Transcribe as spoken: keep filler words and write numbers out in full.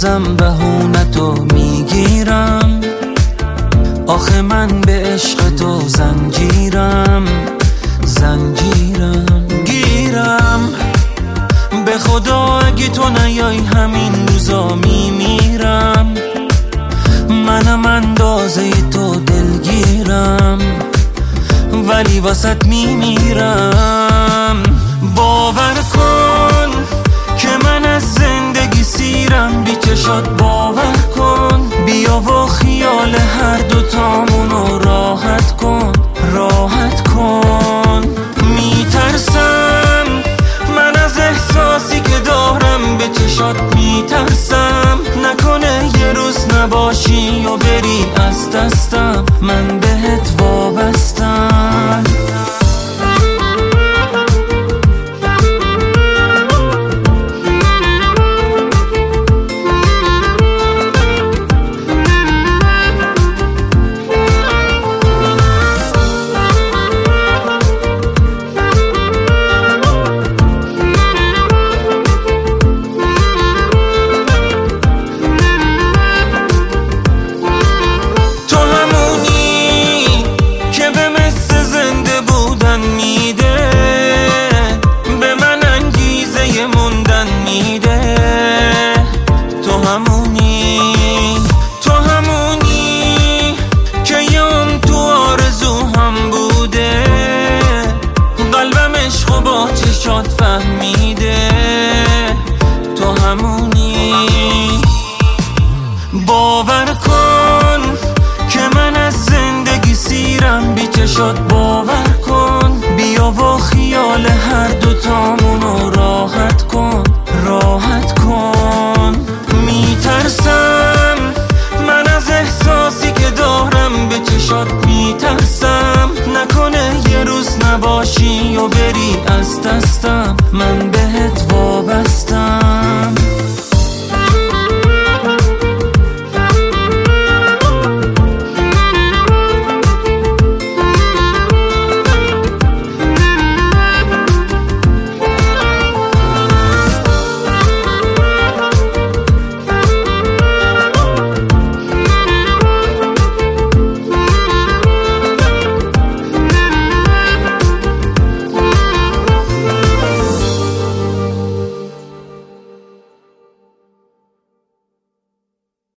بازم بهونتو میگیرم، آخه من به عشق تو زنجیرم زنجیرم گیرم. به خدا اگه تو نیای همین روزا میمیرم، منم اندازه تو دلگیرم ولی واسط میمیرم. باور کن که من از زندگی سیرم، بی چشات باور کن، بیا و خیال هر دوتامونو راحت کن راحت کن. میترسم من از احساسی که دارم، به چشات میترسم نکنه یه روز نباشی و بری از دستم، من بهت وابستم. تو همونی که یون تو آرزو هم بوده، قلبم عشقو با چشات فهمیده. تو همونی، باور کن که من از زندگی سیرم، بی چشات